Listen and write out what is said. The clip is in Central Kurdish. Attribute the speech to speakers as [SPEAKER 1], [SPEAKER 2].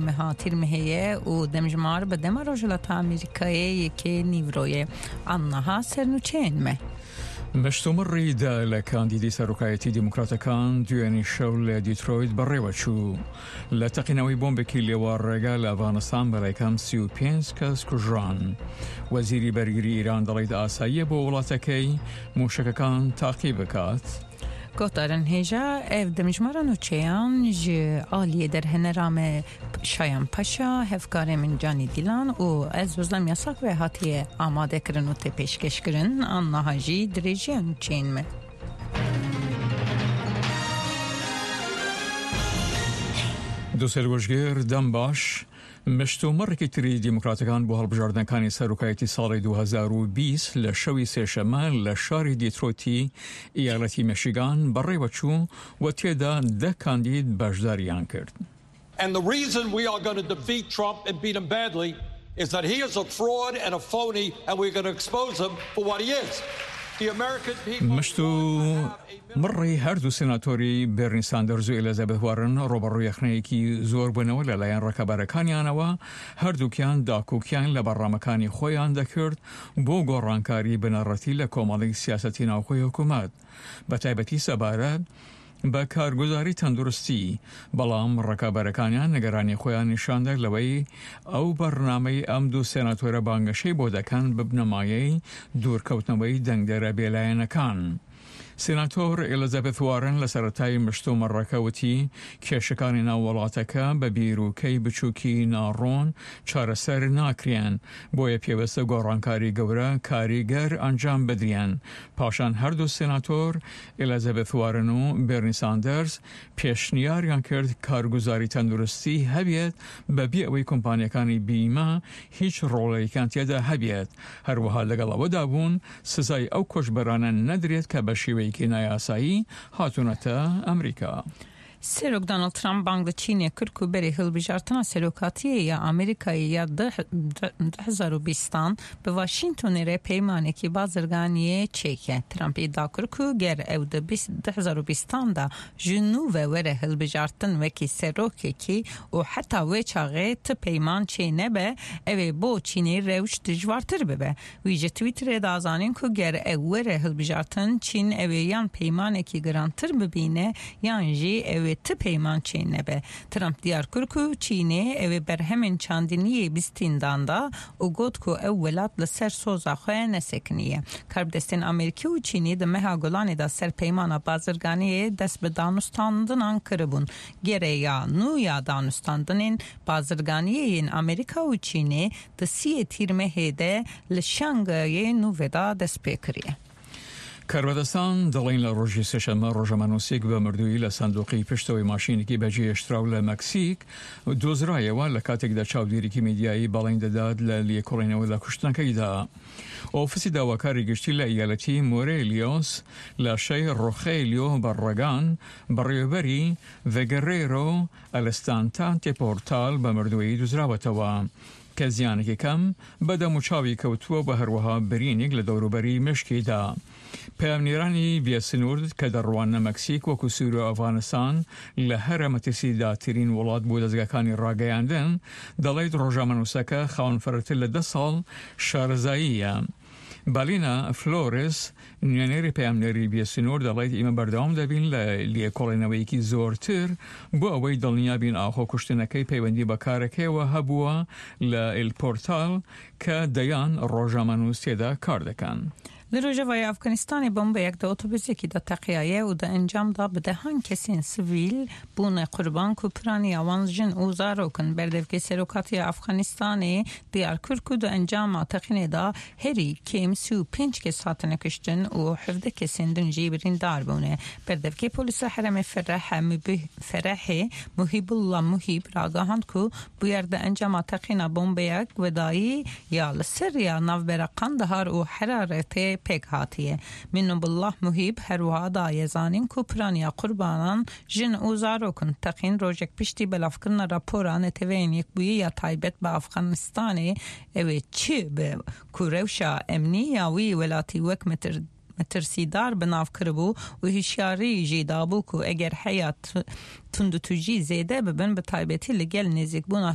[SPEAKER 1] مها ترمهية ودمجمار بدما رجلة أمريكية كي نيفروية عنها سرنوچين ما
[SPEAKER 2] مشتمر دا لكانديدي سروكايتي ديمقراطيكان دواني شول ديترويت بريواتشو لتقنوي بومبكي لوار رجال أفغانستان بلايكام سيو بينسكاس كوجران وزيري برگري إيران دليد آسايا بولاتكي موشككان تعقيبكات
[SPEAKER 1] گوتارن هجا اف دمجمارا نوچیان ج آلیه در هنرام شایان پاشا هفکار من جانی دیلان و از وزلم یاساق و هاتیه آماده کرن و تپیشکش کرن آنها جی دریجیان چین می
[SPEAKER 2] دو سلوشگیر دم باش مشتو مرکی تری ديمقراطيكان بو هالبجاردن كاني سروكايتي سالي 2020 لشوي سيشمال لشاري ديتروتي ايالتي ميشيغان بريواتشو وتيدا ده كانديد باجداريان كرد.
[SPEAKER 3] And the reason we are going to defeat Trump and beat him badly is that he is a fraud and a phony and we're going to expose him for what he is. The American people
[SPEAKER 2] مشتو مري هردو سيناتوري بيرني ساندرز وإليزابيث وارن روبرو يخنيكي زور بنو للاين ركباركانيانوا هردو كيان داكو كيان لبرامكاني خويان دكرد بو غورانكاري بنارتي لكومالي سياستين او خوي حكومات بتايبتي سبارة بکارگزاری تندرستی بلام رکابرکانیان نگرانی خویان نشانده لوی او برنامه ام دو سناتور بانگشی بودکن ببنمایی دورکوتنوی دنگ در بیلاینکان. سناتور إليزابيث وارن لسرتاي مشتو مركوتي كشكاني ناولاتك ببيروكي بچوكي نارون چارسر ناكريان بويا بيوست گورانكاري گورا كاريگر انجام بدريان پاشان هر دو سناتور إليزابيث وارن و بيرني ساندرز پیشنیاریان کرد کارگزاری تندرستی هبیت ببیعوی کمپانیکانی بیمه هیچ رولی کانتیده هبیت هر وها لگلا ودابون سزای او کشبرانه ندرید که بشیوی کنای آسایی هاتونتا امریکا.
[SPEAKER 1] سروک دونالد ترامپ بانگ چینی کرد بری هلبجارتنا سروکاتیه یا امریکایی یا 2020 به واشنطن ره پیمانه کی بازرگانیه چیکه ترامپ ادعا کرد گر او 2020 دا جنوب وره هلبجارتن وکی سروکی کی و حتی و چاغه ت پیمان چینه به او بو چینی روش دجوارتر به ویژه توییتر دازانین که گر او وره هلبجارتن چین او یان پیمانه کی گرانتر ببینه یان جی او ت پیمان چینه به ترامپ دیار کرد چینه او بر همین چاندینی بیستیندان دا و گفت که او ولات لسر سوزا خواه نسکنیه کربدستین امریکی و چینی ده مها گلانی دا سر پیمان بازرگانی دست به دانستاندنان کربون گره یا نو یا دانستاندنین بازرگانی این امریکا و چینی ده سی تیرمه ده لشنگای نو ودا دست بکریه
[SPEAKER 2] کردستان دلین لروجی سشنبه روزمانوسیک و مردوی لصندوقی پشتوی ماشینی که بجی اشتراو لمکسیک دوزرای و لکاتک دا چاودیری که میدیایی بالین داد لیکولین و لکشتن که دا اوفیسی داوکاری گشتی لایالتی موریلیوس لشی روخیلیو برگان بریوبری و گریرو الستانتانتی پورتال به مردوی دوزراوتوا کزیانی که کم بدا مچاوی کوتو به هروها برینیگ لدوروبری مشکی دا پیامنیرانی بیاسنورد که در روان مکسیک و کسور افغانستان لهر متسیدا ترین ولاد بود از گکانی راگیاندن دلید روزمانوسکه خان فرتل 10 سال شارزاییه بالینا فلورس نیانری پیامنری بیاسنور دلید ایمه بردام دبین لیکولینوی کی زورتر بو اوی دلنیا بین آخو کشتنکی پیوندی بکارکه و هبوا لالپورتال که دیان روزمانوسی دا کاردکن.
[SPEAKER 1] لروجوای افغانستان بمب یک دو اتوبوسی که دا تقیایه و دا انجام دا بدهان کسین سویل بون قربان کپرانی آوانز جن اوزارو کن بردف که سروکاتی افغانستانی دیار کرکو دا انجام تقینه دا هری کم 35 کس هاتن کشتن و 17 کسین دنجی برین دار بونه بردف که پولیس حرم فرح محیب الله محیب راگاهند که بویر دا انجام تقینه بمب یک ودایی یا لسر یا نو برقان دهار و حرارت پیک هاتیه منو بالله محیب هر وعدا یزانین کپرانیا قربانان جن اوزارو کن تقین روژک پشتی بلافکن راپوران توین یک بویه یا تایبت با افغانستانی اوی چی به کوروشا امنی یا وی ولاتی وک مترسیدار بناف کربو و هشیاری جیدابو که اگر حیات تندو تجی زیده ببن به تایبتی لگل نزیک بونا